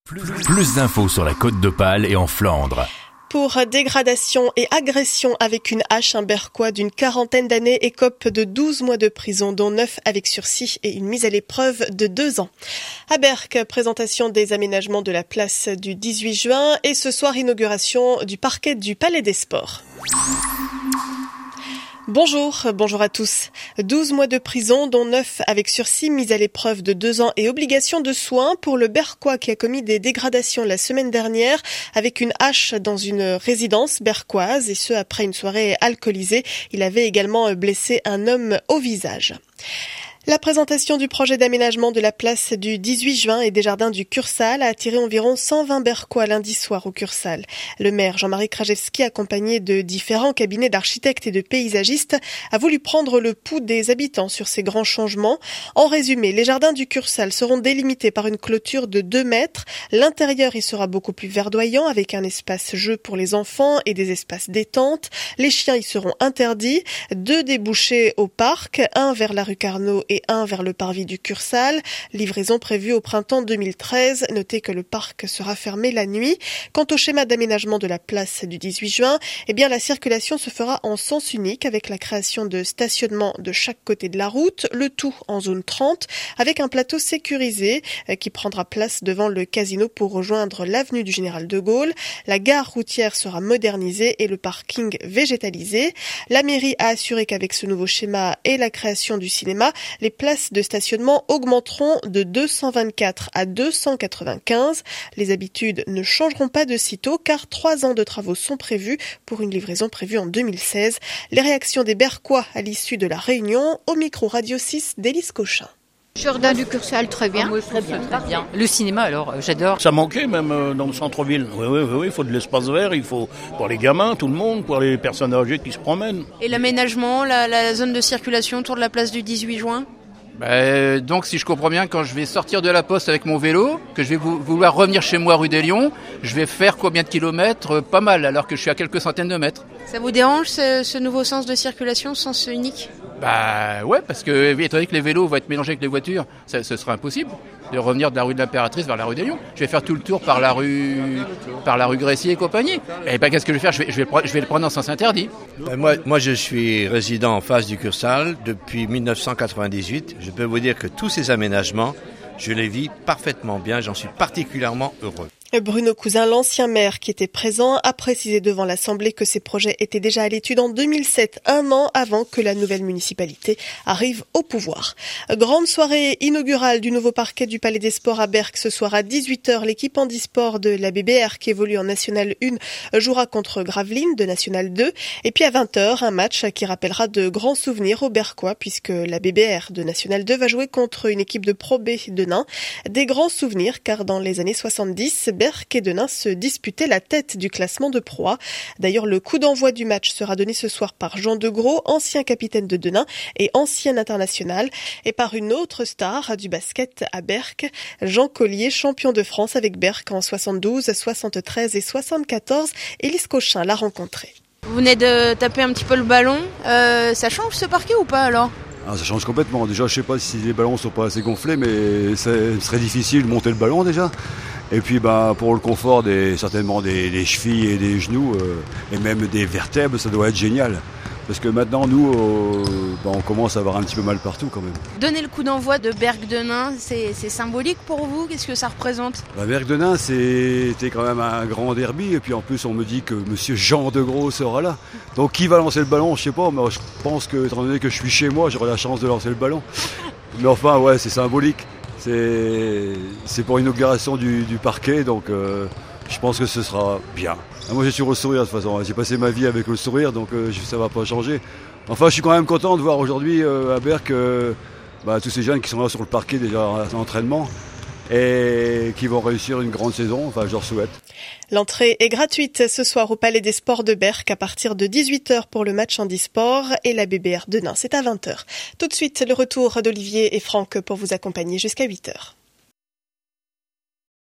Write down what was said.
Plus d'infos sur la Côte d'Opale et en Flandre. Pour dégradation et agression avec une hache, un Berquois d'une quarantaine d'années écope de 12 mois de prison, dont 9 avec sursis et une mise à l'épreuve de 2 ans. À Berck, présentation des aménagements de la place du 18 juin et ce soir, inauguration du parquet du Palais des Sports. Bonjour à tous. 12 mois de prison, dont 9 avec sursis, mise à l'épreuve de 2 ans et obligation de soins pour le Berquois qui a commis des dégradations la semaine dernière avec une hache dans une résidence berquoise et ce après une soirée alcoolisée. Il avait également blessé un homme au visage. La présentation du projet d'aménagement de la place du 18 juin et des jardins du Cursal a attiré environ 120 Berquois lundi soir au Cursal. Le maire Jean-Marie Krajewski, accompagné de différents cabinets d'architectes et de paysagistes, a voulu prendre le pouls des habitants sur ces grands changements. En résumé, les jardins du Cursal seront délimités par une clôture de 2 mètres. L'intérieur y sera beaucoup plus verdoyant avec un espace jeu pour les enfants et des espaces détente. Les chiens y seront interdits. 2 débouchés au parc, un vers la rue Carnot et un vers le parvis du Cursal. Livraison prévue au printemps 2013. Notez que le parc sera fermé la nuit. Quant au schéma d'aménagement de la place du 18 juin, la circulation se fera en sens unique avec la création de stationnements de chaque côté de la route, le tout en zone 30, avec un plateau sécurisé qui prendra place devant le casino pour rejoindre l'avenue du Général de Gaulle. La gare routière sera modernisée et le parking végétalisé. La mairie a assuré qu'avec ce nouveau schéma et la création du cinéma, les places de stationnement augmenteront de 224 à 295. Les habitudes ne changeront pas de sitôt car 3 ans de travaux sont prévus pour une livraison prévue en 2016. Les réactions des Berquois à l'issue de la réunion, au micro Radio 6 d'Élise Cochin. Jardin du Cursal, très bien. Oui, très bien. Le cinéma, alors, j'adore. Ça manquait même dans le centre-ville. Oui, il faut de l'espace vert, il faut pour les gamins, tout le monde, pour les personnes âgées qui se promènent. Et l'aménagement, la zone de circulation autour de la place du 18 juin ? Donc, si je comprends bien, quand je vais sortir de la poste avec mon vélo, que je vais vouloir revenir chez moi rue des Lions, je vais faire combien de kilomètres ? Pas mal, alors que je suis à quelques centaines de mètres. Ça vous dérange, ce nouveau sens de circulation, sens unique ? Ouais, parce que étant donné que les vélos vont être mélangés avec les voitures, ce sera impossible de revenir de la rue de l'Impératrice vers la rue des Lions. Je vais faire tout le tour par la rue Gressier et compagnie. Et qu'est-ce que je vais faire ? Je vais le prendre en sens interdit. Moi, je suis résident en face du Cursal depuis 1998. Je peux vous dire que tous ces aménagements, je les vis parfaitement bien. J'en suis particulièrement heureux. Bruno Cousin, l'ancien maire qui était présent, a précisé devant l'Assemblée que ces projets étaient déjà à l'étude en 2007, 1 an avant que la nouvelle municipalité arrive au pouvoir. Grande soirée inaugurale du nouveau parquet du Palais des Sports à Berck ce soir à 18h. L'équipe handisport de la BBR qui évolue en National 1 jouera contre Gravelines de National 2. Et puis à 20h, un match qui rappellera de grands souvenirs aux Berquois puisque la BBR de National 2 va jouer contre une équipe de Pro B de Nain. Des grands souvenirs car dans les années 70, Berck et Denain se disputaient la tête du classement de Pro A. D'ailleurs, le coup d'envoi du match sera donné ce soir par Jean Degros, ancien capitaine de Denain et ancien international, et par une autre star du basket à Berck, Jean Collier, champion de France avec Berck en 72, 73 et 74. Élise Cochin l'a rencontré. Vous venez de taper un petit peu le ballon. Ça change ce parquet ou pas alors ? Ça change complètement. Déjà, je sais pas si les ballons sont pas assez gonflés, mais ce serait difficile de monter le ballon déjà. Et puis pour le confort certainement des chevilles et des genoux et même des vertèbres, ça doit être génial. Parce que maintenant, nous, on commence à avoir un petit peu mal partout quand même. Donner le coup d'envoi de Berck-Denain, c'est symbolique pour vous ? Qu'est-ce que ça représente ? Berck-Denain, c'était quand même un grand derby. Et puis en plus, on me dit que monsieur Jean Degros sera là. Donc qui va lancer le ballon ? Je sais pas, mais je pense que, étant donné que je suis chez moi, j'aurai la chance de lancer le ballon. Mais enfin, ouais, c'est symbolique. C'est pour l'inauguration du parquet, donc je pense que ce sera bien. Moi j'ai toujours le sourire de toute façon, j'ai passé ma vie avec le sourire, donc ça va pas changer. Enfin je suis quand même content de voir aujourd'hui à Berck tous ces jeunes qui sont là sur le parquet déjà en entraînement et qui vont réussir une grande saison, je leur souhaite. L'entrée est gratuite ce soir au Palais des Sports de Berck à partir de 18h pour le match handisport et la BBR de Nain, c'est à 20h. Tout de suite, le retour d'Olivier et Franck pour vous accompagner jusqu'à 8h.